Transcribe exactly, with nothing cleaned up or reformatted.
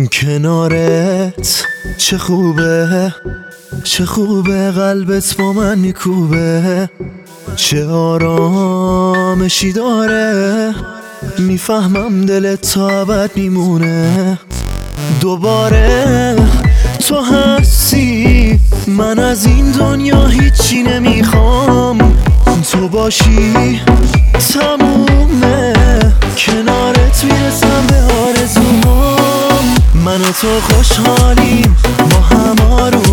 کنارت چه خوبه، چه خوبه قلبت با من میکوبه، چه آرامشی داره، میفهمم دلت تا ابد میمونه. دوباره تو هستی، من از این دنیا هیچی نمیخوام، تو باشی تمومه، کنارت میرسم به آرزوهام. من و تو خوشحالیم با هم آروم